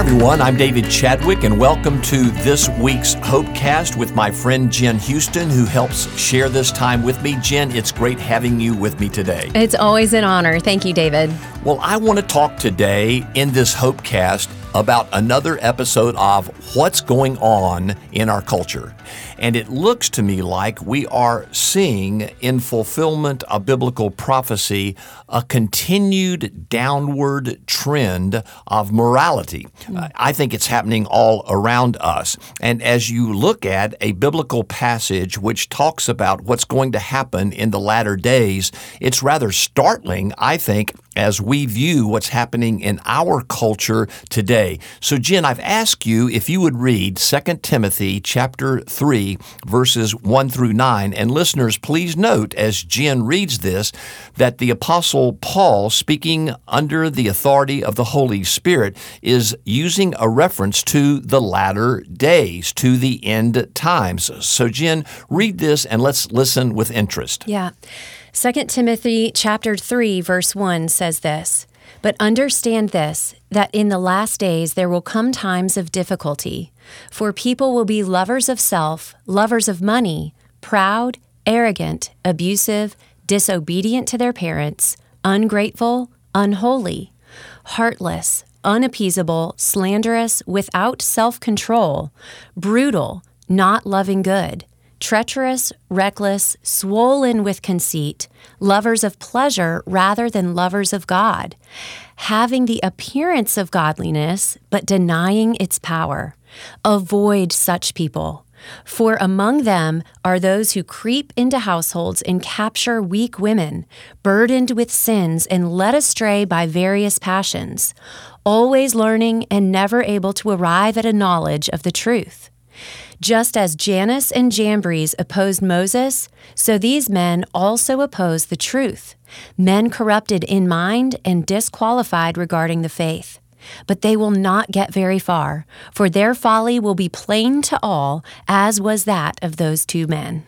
everyone, I'm David Chadwick, and welcome to this week's Hopecast with my friend Jen Houston, who helps share this time with me. Jen, it's great having you with me today. It's always an honor. Thank you, David. Well, I want to talk today in this Hopecast about another episode of what's going on in our culture. And it looks to me like we are seeing, in fulfillment of biblical prophecy, a continued downward trend of morality. I think it's happening all around us. And as you look at a biblical passage which talks about what's going to happen in the latter days, it's rather startling, I think, as we view what's happening in our culture today. So, Jen, I've asked you if you would read 2 Timothy chapter 3, verses 1 through 9. And listeners, please note as Jen reads this, that the Apostle Paul, speaking under the authority of the Holy Spirit, is using a reference to the latter days, to the end times. So, Jen, read this and let's listen with interest. Yeah. 2 Timothy chapter 3, verse 1 says this, "But understand this, that in the last days there will come times of difficulty, for people will be lovers of self, lovers of money, proud, arrogant, abusive, disobedient to their parents, ungrateful, unholy, heartless, unappeasable, slanderous, without self-control, brutal, not loving good, treacherous, reckless, swollen with conceit, lovers of pleasure rather than lovers of God, having the appearance of godliness, but denying its power. Avoid such people. For among them are those who creep into households and capture weak women, burdened with sins and led astray by various passions, always learning and never able to arrive at a knowledge of the truth. Just as Jannes and Jambres opposed Moses, so these men also oppose the truth, men corrupted in mind and disqualified regarding the faith. But they will not get very far, for their folly will be plain to all, as was that of those two men."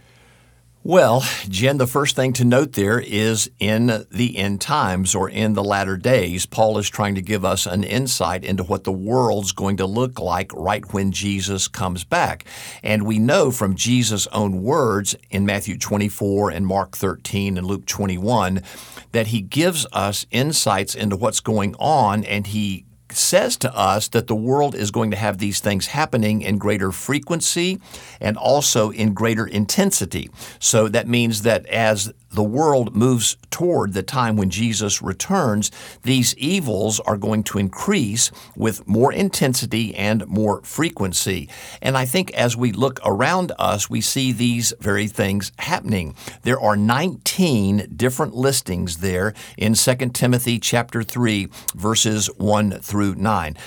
Well, Jen, the first thing to note there is in the end times or in the latter days, Paul is trying to give us an insight into what the world's going to look like right when Jesus comes back. And we know from Jesus' own words in Matthew 24 and Mark 13 and Luke 21 that he gives us insights into what's going on, and he says to us that the world is going to have these things happening in greater frequency and also in greater intensity. So that means that as the world moves toward the time when Jesus returns, these evils are going to increase with more intensity and more frequency. And I think as we look around us, we see these very things happening. There are 19 different listings there in 2 Timothy chapter 3, verses 1 through 9.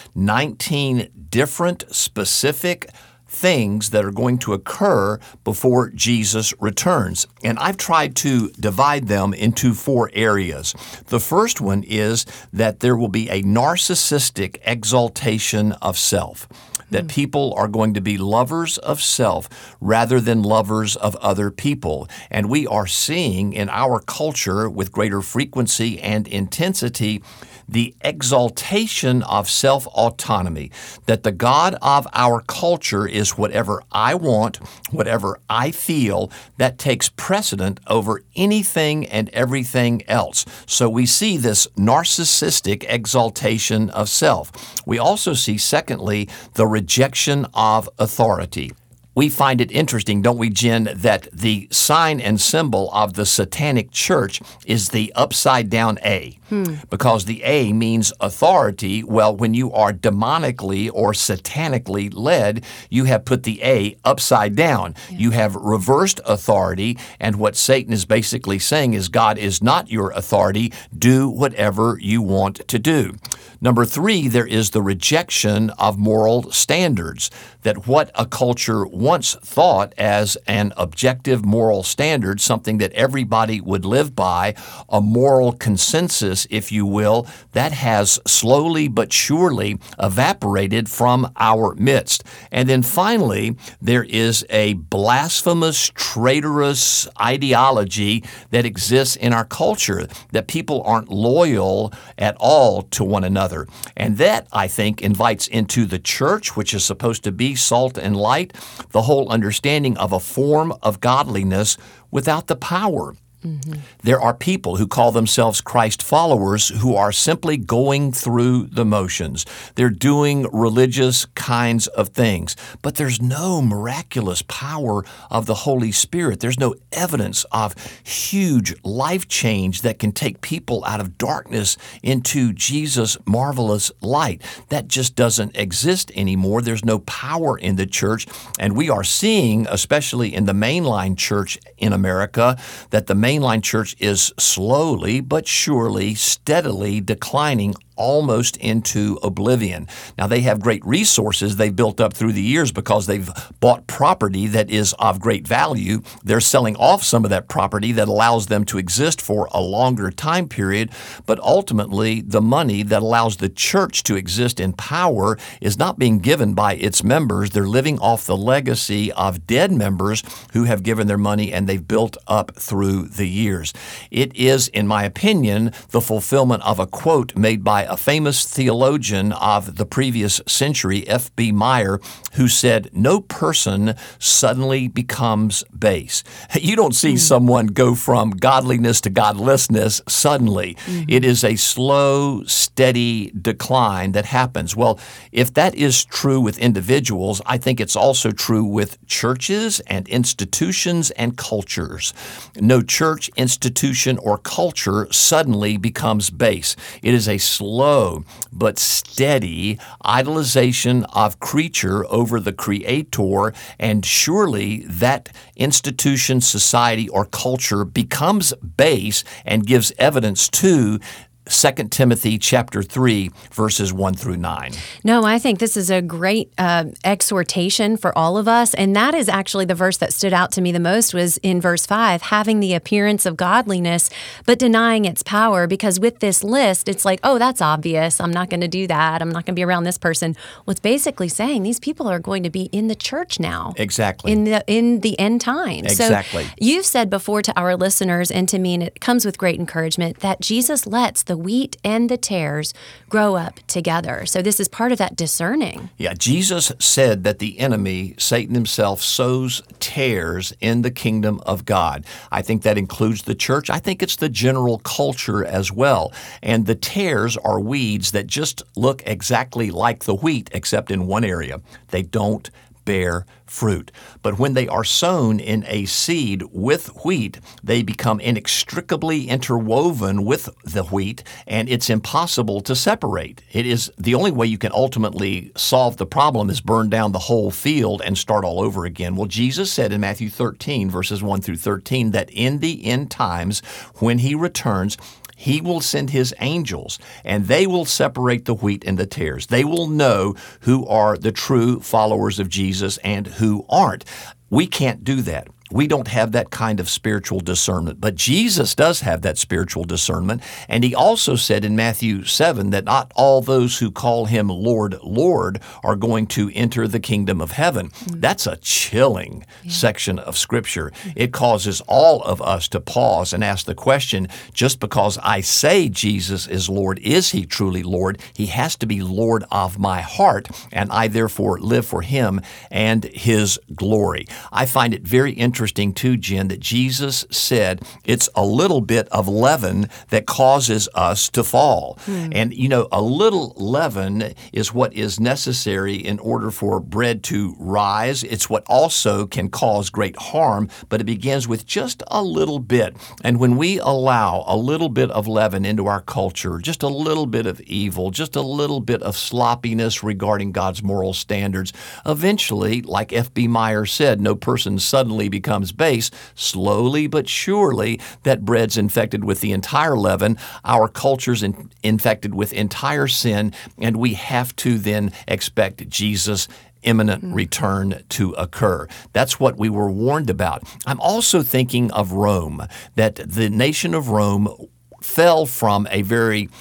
19 different specific things that are going to occur before Jesus returns. And I've tried to divide them into 4 areas. The first one is that there will be a narcissistic exaltation of self, that people are going to be lovers of self rather than lovers of other people. And we are seeing in our culture with greater frequency and intensity the exaltation of self-autonomy, that the God of our culture is whatever I want, whatever I feel, that takes precedent over anything and everything else. So we see this narcissistic exaltation of self. We also see, secondly, the rejection of authority. We find it interesting, don't we, Jen, that the sign and symbol of the satanic church is the upside-down A, because the A means authority. Well, when you are demonically or satanically led, you have put the A upside down. Yeah. You have reversed authority, and what Satan is basically saying is God is not your authority. Do whatever you want to do. Number 3, there is the rejection of moral standards, that what a culture once thought as an objective moral standard, something that everybody would live by, a moral consensus, if you will, that has slowly but surely evaporated from our midst. And then finally, there is a blasphemous, traitorous ideology that exists in our culture, that people aren't loyal at all to one another. another. And that, I think, invites into the church, which is supposed to be salt and light, the whole understanding of a form of godliness without the power. There are people who call themselves Christ followers who are simply going through the motions. They're doing religious kinds of things, but there's no miraculous power of the Holy Spirit. There's no evidence of huge life change that can take people out of darkness into Jesus' marvelous light. That just doesn't exist anymore. There's no power in the church, and we are seeing, especially in the mainline church in America, that the mainline church is slowly but surely, steadily declining almost into oblivion. Now, they have great resources they've built up through the years because they've bought property that is of great value. They're selling off some of that property that allows them to exist for a longer time period, but ultimately the money that allows the church to exist in power is not being given by its members. They're living off the legacy of dead members who have given their money and they've built up through the years. It is, in my opinion, the fulfillment of a quote made by a famous theologian of the previous century, F.B. Meyer, who said, "No person suddenly becomes base." You don't see someone go from godliness to godlessness suddenly. It is a slow, steady decline that happens. Well, if that is true with individuals, I think it's also true with churches and institutions and cultures. No church, institution, or culture suddenly becomes base. It is a slow but steady idolization of creature over the Creator, and surely that institution, society, or culture becomes base and gives evidence to 2 Timothy chapter 3, verses 1 through 9. No, I think this is a great exhortation for all of us. And that is actually the verse that stood out to me the most was in verse 5, having the appearance of godliness, but denying its power. Because with this list, it's like, oh, that's obvious. I'm not going to do that. I'm not going to be around this person. Well, it's basically saying these people are going to be in the church now. Exactly. In the end times. Exactly. So you've said before to our listeners and to me, and it comes with great encouragement, that Jesus lets the wheat and the tares grow up together. So this is part of that discerning. Yeah, Jesus said that the enemy, Satan himself, sows tares in the kingdom of God. I think that includes the church. I think it's the general culture as well. And the tares are weeds that just look exactly like the wheat, except in one area. They don't bear fruit. But when they are sown in a seed with wheat, they become inextricably interwoven with the wheat, and it's impossible to separate. It is the only way you can ultimately solve the problem is burn down the whole field and start all over again. Well, Jesus said in Matthew 13, verses 1 through 13, that in the end times, when He returns, He will send His angels, and they will separate the wheat and the tares. They will know who are the true followers of Jesus and who aren't. We can't do that. We don't have that kind of spiritual discernment, but Jesus does have that spiritual discernment. And He also said in Matthew 7 that not all those who call Him Lord, Lord are going to enter the kingdom of heaven. That's a chilling section of Scripture. It causes all of us to pause and ask the question, just because I say Jesus is Lord, is He truly Lord? He has to be Lord of my heart, and I therefore live for Him and His glory. I find it very interesting too, Jen, that Jesus said it's a little bit of leaven that causes us to fall. And, a little leaven is what is necessary in order for bread to rise. It's what also can cause great harm, but it begins with just a little bit. And when we allow a little bit of leaven into our culture, just a little bit of evil, just a little bit of sloppiness regarding God's moral standards, eventually, like F.B. Meyer said, no person suddenly becomes base. Slowly but surely, that bread's infected with the entire leaven. Our culture's infected with entire sin, and we have to then expect Jesus' imminent return to occur. That's what we were warned about. I'm also thinking of Rome, that the nation of Rome fell from a very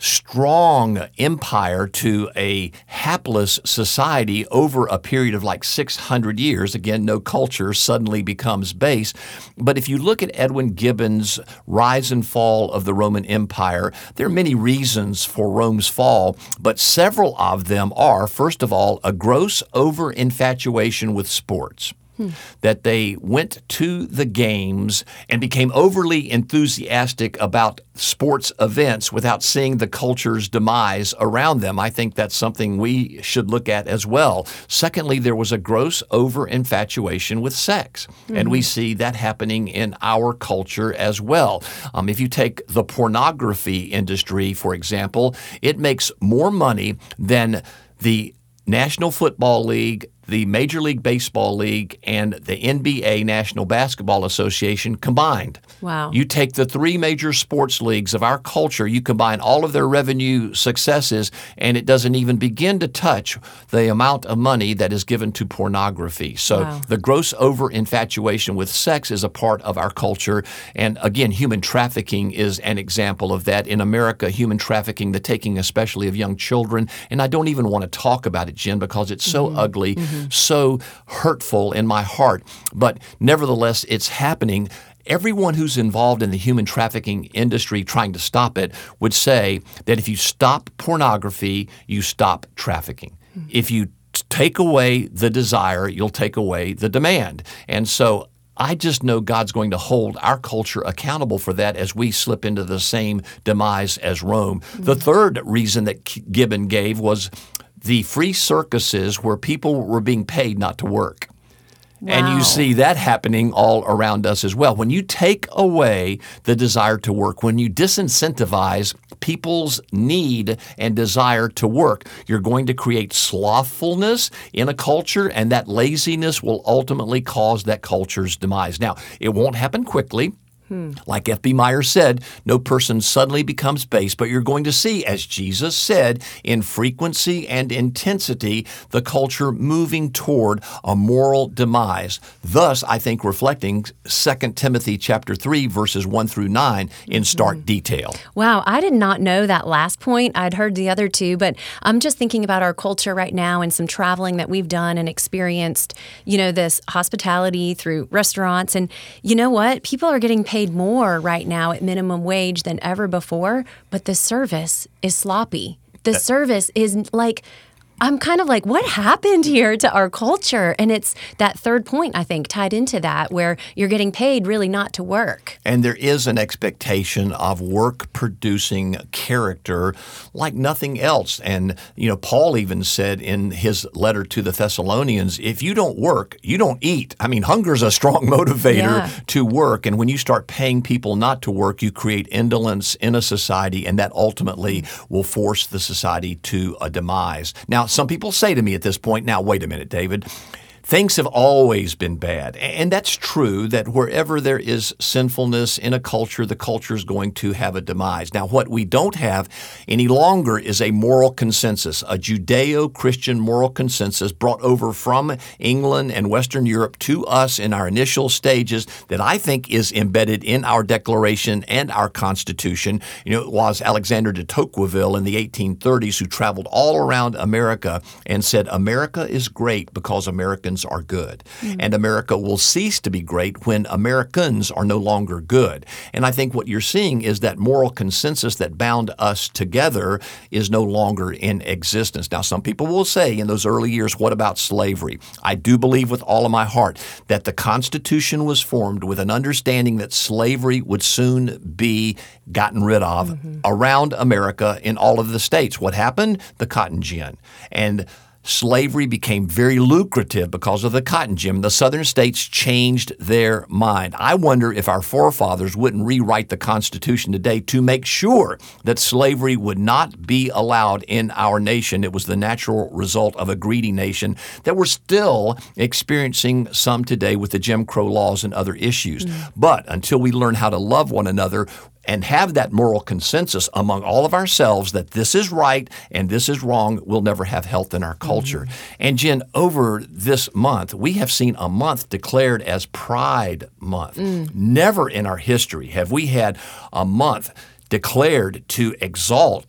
strong empire to a hapless society over a period of like 600 years. Again, no culture suddenly becomes base. But if you look at Edwin Gibbon's Rise and Fall of the Roman Empire, there are many reasons for Rome's fall, but several of them are, first of all, a gross over-infatuation with sports. That they went to the games and became overly enthusiastic about sports events without seeing the culture's demise around them. I think that's something we should look at as well. Secondly, there was a gross over-infatuation with sex, and we see that happening in our culture as well. If you take the pornography industry, for example, it makes more money than the National Football League, the Major League Baseball League, and the NBA, National Basketball Association combined. Wow. You take the three major sports leagues of our culture, you combine all of their revenue successes, and it doesn't even begin to touch the amount of money that is given to pornography. So the gross over-infatuation with sex is a part of our culture. And again, human trafficking is an example of that. In America, human trafficking, the taking especially of young children, and I don't even want to talk about it, Jen, because it's so ugly, so hurtful in my heart. But nevertheless, it's happening. Everyone who's involved in the human trafficking industry trying to stop it would say that if you stop pornography, you stop trafficking. If you take away the desire, you'll take away the demand. And so I just know God's going to hold our culture accountable for that as we slip into the same demise as Rome. The third reason that Gibbon gave was the free circuses where people were being paid not to work. Wow. And you see that happening all around us as well. When you take away the desire to work, when you disincentivize people's need and desire to work, you're going to create slothfulness in a culture, and that laziness will ultimately cause that culture's demise. Now, it won't happen quickly. Like F.B. Myers said, no person suddenly becomes base, but you're going to see, as Jesus said, in frequency and intensity, the culture moving toward a moral demise. Thus, I think reflecting 2 Timothy chapter 3, verses 1 through 9 in stark detail. Wow, I did not know that last point. I'd heard the other two, but I'm just thinking about our culture right now and some traveling that we've done and experienced, this hospitality through restaurants. And you know what? People are getting paid more right now at minimum wage than ever before, but the service is sloppy. The service is like, I'm kind of like, what happened here to our culture? And it's that third point, I think, tied into that, where you're getting paid really not to work. And there is an expectation of work-producing character like nothing else. And, Paul even said in his letter to the Thessalonians, if you don't work, you don't eat. I mean, hunger is a strong motivator to work. And when you start paying people not to work, you create indolence in a society, and that ultimately will force the society to a demise. Now, some people say to me at this point, now, wait a minute, David, things have always been bad. And that's true, that wherever there is sinfulness in a culture, the culture is going to have a demise. Now, what we don't have any longer is a moral consensus, a Judeo-Christian moral consensus brought over from England and Western Europe to us in our initial stages that I think is embedded in our Declaration and our Constitution. It was Alexander de Tocqueville in the 1830s who traveled all around America and said, America is great because Americans are good. And America will cease to be great when Americans are no longer good. And I think what you're seeing is that moral consensus that bound us together is no longer in existence. Now, some people will say in those early years, what about slavery? I do believe with all of my heart that the Constitution was formed with an understanding that slavery would soon be gotten rid of around America in all of the states. What happened? The cotton gin. And slavery became very lucrative because of the cotton gin. The southern states changed their mind. I wonder if our forefathers wouldn't rewrite the Constitution today to make sure that slavery would not be allowed in our nation. It was the natural result of a greedy nation that we're still experiencing some today with the Jim Crow laws and other issues. But until we learn how to love one another, and have that moral consensus among all of ourselves that this is right and this is wrong, we'll never have health in our culture. And Jen, over this month, we have seen a month declared as Pride Month. Never in our history have we had a month declared to exalt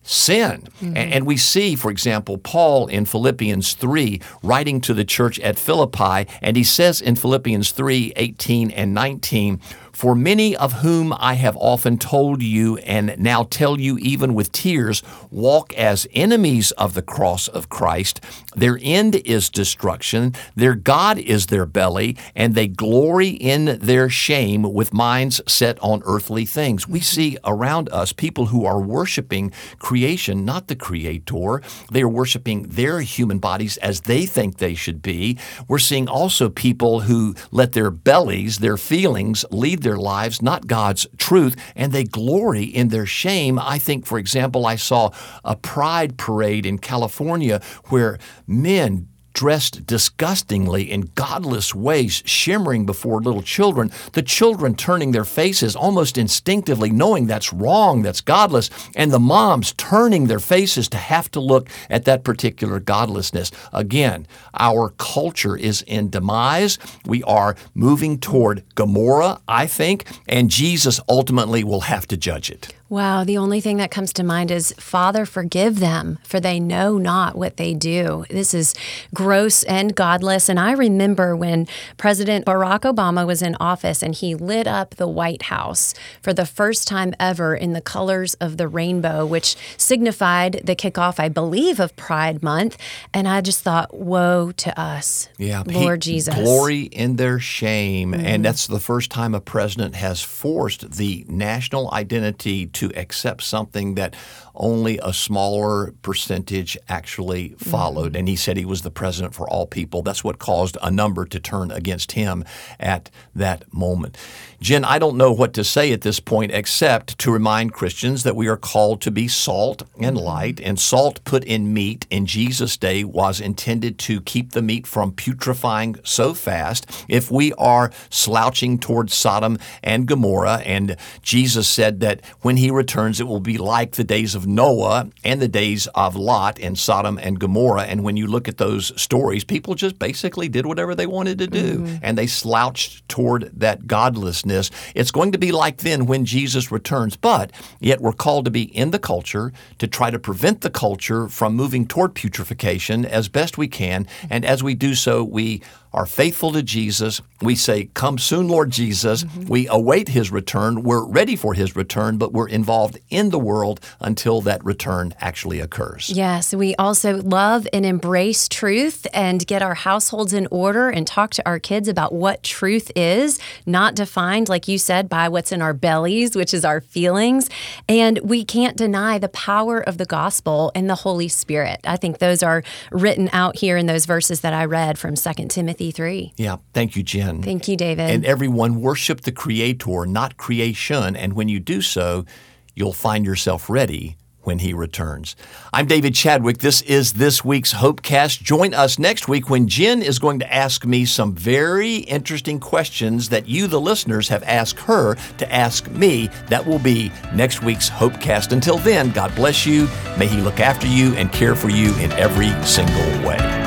sin. And we see, for example, Paul in Philippians 3 writing to the church at Philippi, and he says in Philippians 3:18 and 19, "For many of whom I have often told you and now tell you even with tears, walk as enemies of the cross of Christ. Their end is destruction, their God is their belly, and they glory in their shame with minds set on earthly things." We see around us people who are worshiping creation, not the Creator. They are worshiping their human bodies as they think they should be. We're seeing also people who let their bellies, their feelings, lead their lives, not God's truth, and they glory in their shame. I think, for example, I saw a pride parade in California where men dressed disgustingly in godless ways, shimmering before little children, the children turning their faces almost instinctively, knowing that's wrong, that's godless, and the moms turning their faces to have to look at that particular godlessness. Again, our culture is in demise. We are moving toward Gomorrah, I think, and Jesus ultimately will have to judge it. Wow, the only thing that comes to mind is, Father, forgive them, for they know not what they do. This is gross and godless. And I remember when President Barack Obama was in office and he lit up the White House for the first time ever in the colors of the rainbow, which signified the kickoff, I believe, of Pride Month. And I just thought, woe to us, Lord Jesus. Glory in their shame. And that's the first time a president has forced the national identity to accept something that only a smaller percentage actually followed. And he said he was the president for all people. That's what caused a number to turn against him at that moment. Jen, I don't know what to say at this point except to remind Christians that we are called to be salt and light. And salt put in meat in Jesus' day was intended to keep the meat from putrefying so fast. If we are slouching towards Sodom and Gomorrah, and Jesus said that when he returns, it will be like the days of Noah and the days of Lot in Sodom and Gomorrah. And when you look at those stories, people just basically did whatever they wanted to do, and they slouched toward that godlessness. It's going to be like then when Jesus returns, but yet we're called to be in the culture to try to prevent the culture from moving toward putrefaction as best we can. And as we do so, we are faithful to Jesus. We say, "Come soon, Lord Jesus." We await his return. We're ready for his return, but we're involved in the world until that return actually occurs. Yes, we also love and embrace truth and get our households in order and talk to our kids about what truth is, not defined, like you said, by what's in our bellies, which is our feelings. And we can't deny the power of the gospel and the Holy Spirit. I think those are written out here in those verses that I read from 2 Timothy 3. Yeah. Thank you, Jen. Thank you, David. And everyone, worship the Creator, not creation. And when you do so, you'll find yourself ready when he returns. I'm David Chadwick. This is this week's HopeCast. Join us next week when Jen is going to ask me some very interesting questions that you, the listeners, have asked her to ask me. That will be next week's HopeCast. Until then, God bless you. May he look after you and care for you in every single way.